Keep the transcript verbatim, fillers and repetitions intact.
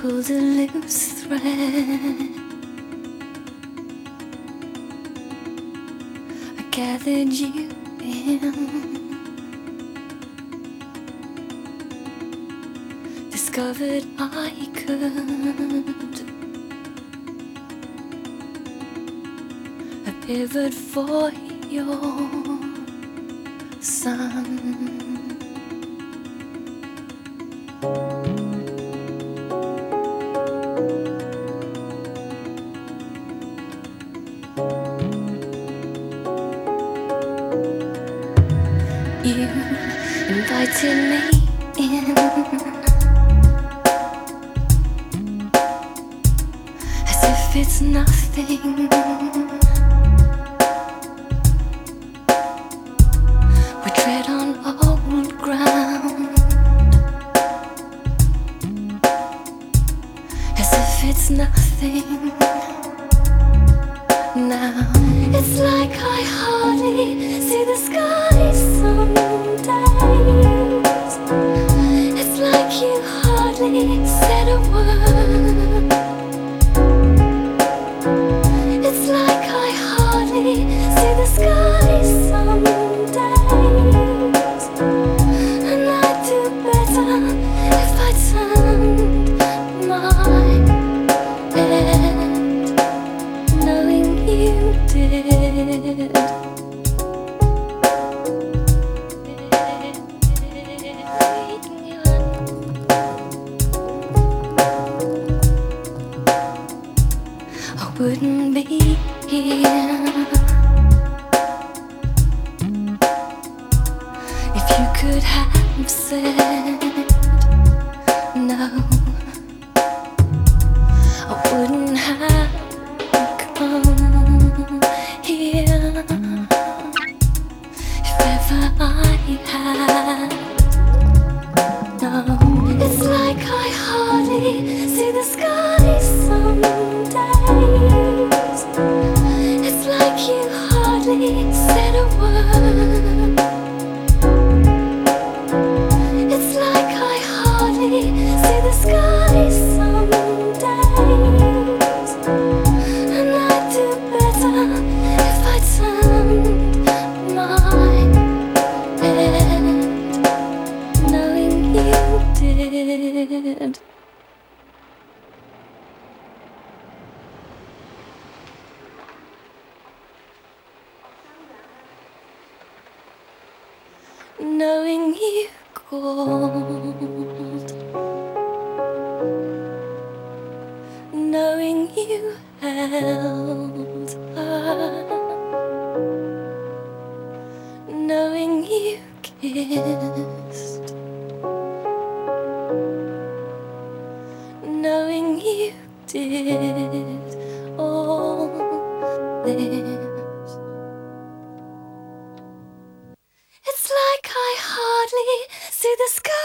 pulled a loose thread. I gathered you in, discovered I could. I pivoted for your sun. You invited me in, as if it's nothing. We tread on old ground, as if it's nothing. Now it's like I hardly see the sky some days. It's like you hardly said a word. It's like I hardly see the sky some days. And I'd do better if I turned my head, knowing you did. I wouldn't be here if you could have said no. I wouldn't have come here if ever I had. No, it's like I hardly see the sky some days. It's like you hardly said a word. It's like I hardly see the sky some days. And I'd do better if I turned my head, knowing you did. Knowing you called, knowing you held her, knowing you kissed, knowing you did all this. It's like I hardly see the sky